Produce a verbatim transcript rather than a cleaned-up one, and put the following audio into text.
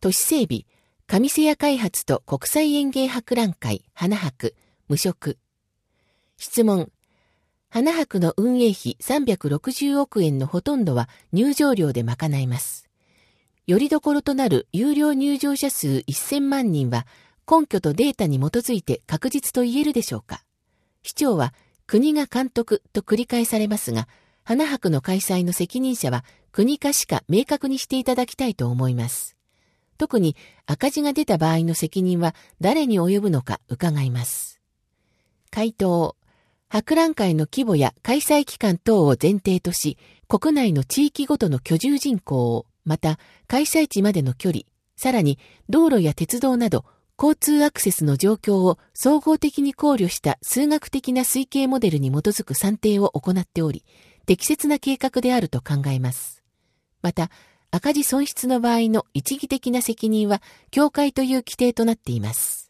都市整備、上瀬谷開発と国際園芸博覧会、花博、無償。質問。花博の運営費さんびゃくろくじゅうおくえんのほとんどは入場料で賄います。よりどころとなる有料入場者数せんまんにんは根拠とデータに基づいて確実と言えるでしょうか。市長は国が監督と繰り返されますが、花博の開催の責任者は国か市か明確にしていただきたいと思います。特に赤字が出た場合の責任は誰に及ぶのか伺います。回答。博覧会の規模や開催期間等を前提とし、国内の地域ごとの居住人口を、また開催地までの距離、さらに道路や鉄道など交通アクセスの状況を総合的に考慮した数学的な推計モデルに基づく算定を行っており、適切な計画であると考えます。また、赤字損失の場合の一義的な責任は、協会という規定となっています。